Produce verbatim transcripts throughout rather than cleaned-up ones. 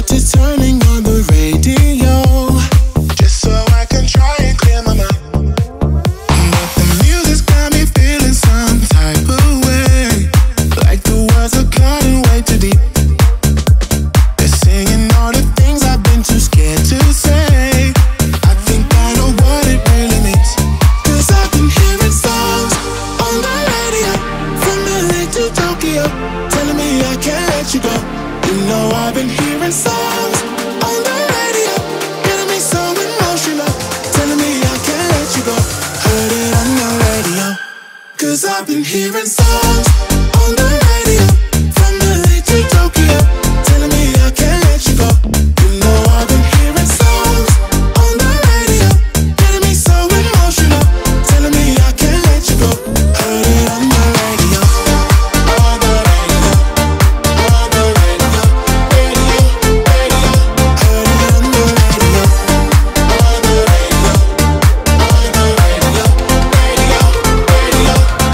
to turning on the radio, just so I can try and clear my mind. But the music's got me feeling some type of way, like the words are cutting way too deep. They're singing all the things I've been too scared to say. I think I know what it really means, 'cause I've been hearing songs on the radio from L A to Tokyo, telling me I can't let you go. You know I've been hearing songs on the radio, getting me so emotional, telling me I can't let you go. Heard it on the radio, 'cause I've been hearing songs on the radio from L A to Tokyo, telling me I can't let you go. You know I've been hearing songs on the radio, getting me so emotional, telling me I can't let you go. Heard it on the radio, on the radio, on the radio, radio, radio. Heard it on the radio, on the radio, on the radio, radio, radio.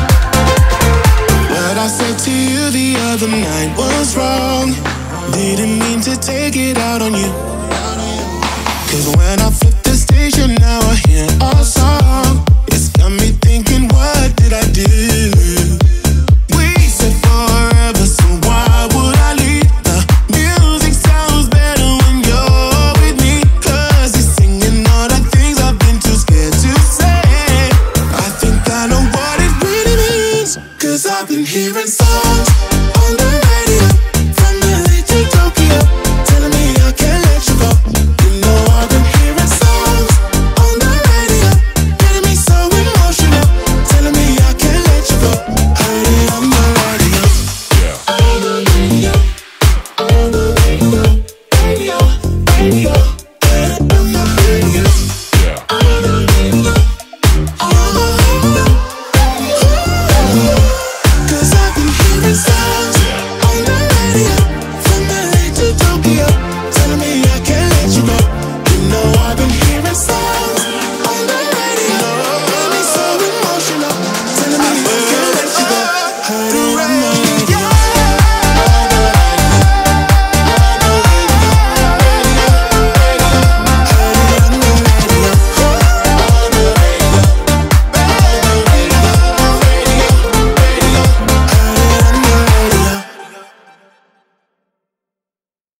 What I said to you the other night was wrong. Didn't mean to take it out on you, 'cause when I flip the station now I hear our song. It's got me thinking, what did I do?